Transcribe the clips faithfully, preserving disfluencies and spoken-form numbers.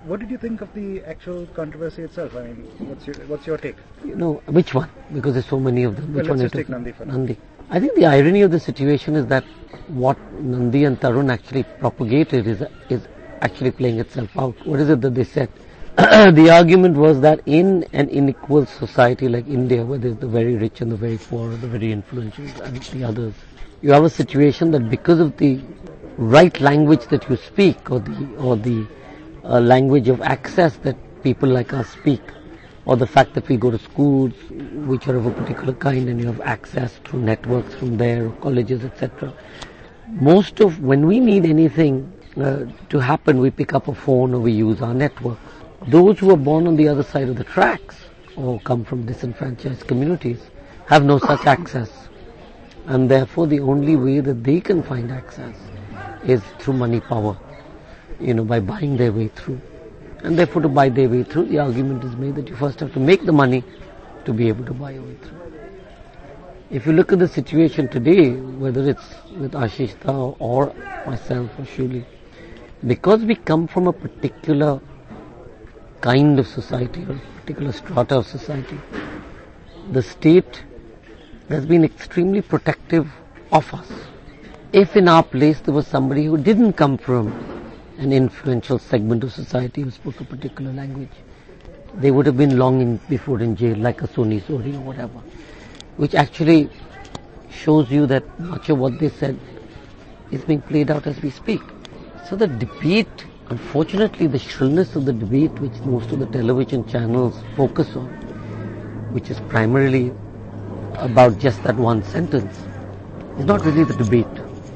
what did you think of the actual controversy itself? I mean, what's your what's your take? You know, which one? Because there's so many of them. Well, Which let's one just take Nandi for now. Nandi. I think the irony of the situation is that what Nandi and Tarun actually propagated is is actually playing itself out. What is it that they said? The argument was that in an unequal society like India, where there's the very rich and the very poor, the very influential and the others, you have a situation that because of the right language that you speak, or the or the uh, language of access that people like us speak, or the fact that we go to schools which are of a particular kind and you have access through networks from there, colleges, et cetera. Most of when we need anything uh, to happen, we pick up a phone or we use our network. Those who are born on the other side of the tracks or come from disenfranchised communities have no such access, and therefore the only way that they can find access is through money power, you know, by buying their way through. And therefore to buy their way through, the argument is made that you first have to make the money to be able to buy your way through. If you look at the situation today, whether it's with Ashish Dha or myself or Shuli, because we come from a particular kind of society or a particular strata of society, the state has been extremely protective of us. If in our place there was somebody who didn't come from an influential segment of society who spoke a particular language, they would have been long in, before in jail, like a Soni Sori or whatever, which actually shows you that much of what they said is being played out as we speak. So the debate, unfortunately, the shrillness of the debate which most of the television channels focus on, which is primarily about just that one sentence, is not really the debate.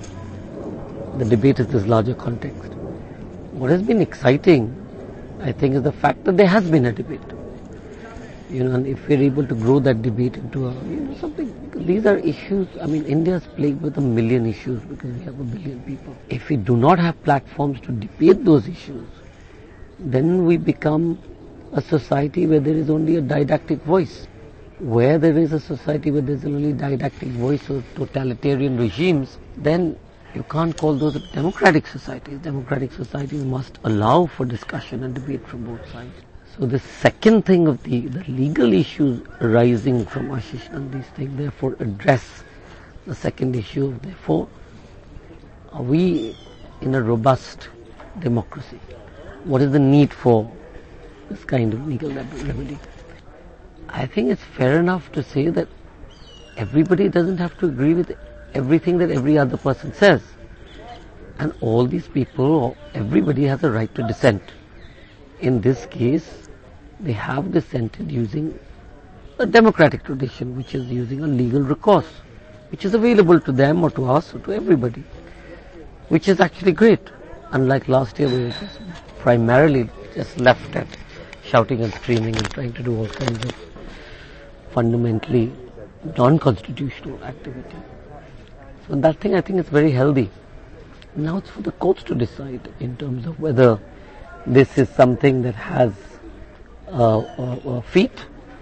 The debate is this larger context. What has been exciting, I think, is the fact that there has been a debate. You know, and if we're able to grow that debate into a, you know, something, because these are issues, I mean, India is plagued with a million issues because we have a billion people. If we do not have platforms to debate those issues, then we become a society where there is only a didactic voice. Where there is a society where there is only didactic voice of totalitarian regimes, then you can't call those democratic societies. Democratic societies must allow for discussion and debate from both sides. So the second thing of the, the legal issues arising from Ashish Nandi's thing, therefore address the second issue. Therefore, are we in a robust democracy? What is the need for this kind of legal remedy? I think it's fair enough to say that everybody doesn't have to agree with everything that every other person says. And all these people, everybody has a right to dissent. In this case, they have dissented using a democratic tradition, which is using a legal recourse, which is available to them or to us or to everybody, which is actually great. Unlike last year, where it was primarily just left at shouting and screaming and trying to do all kinds of fundamentally non-constitutional activity. So that thing, I think, is very healthy. Now it's for the courts to decide in terms of whether this is something that has uh, uh, uh, feet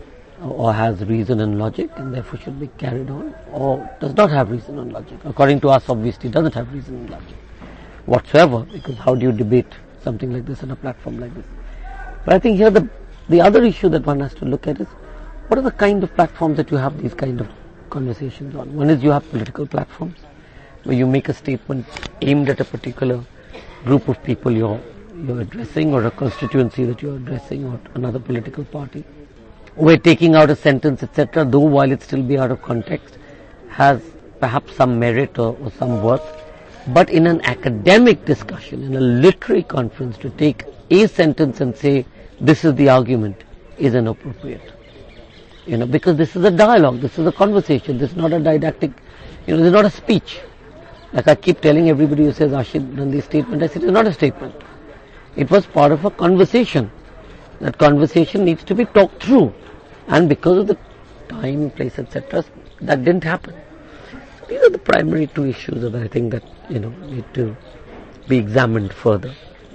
or has reason and logic and therefore should be carried on, or does not have reason and logic. According to us, obviously, it doesn't have reason and logic whatsoever, because how do you debate something like this on a platform like this? But I think here the the other issue that one has to look at is, what are the kind of platforms that you have these kind of conversations on? One is you have political platforms where you make a statement aimed at a particular group of people you're you're addressing, or a constituency that you're addressing, or another political party. Where taking out a sentence, et cetera, though while it still be out of context, has perhaps some merit or, or some worth. But in an academic discussion, in a literary conference, to take a sentence and say, this is the argument, is inappropriate. You know, because this is a dialogue, this is a conversation, this is not a didactic, you know, this is not a speech. Like I keep telling everybody who says Ashish Nandi's statement, I said it's not a statement. It was part of a conversation. That conversation needs to be talked through. And because of the time, place, et cetera, that didn't happen. So these are the primary two issues that I think that, you know, need to be examined further.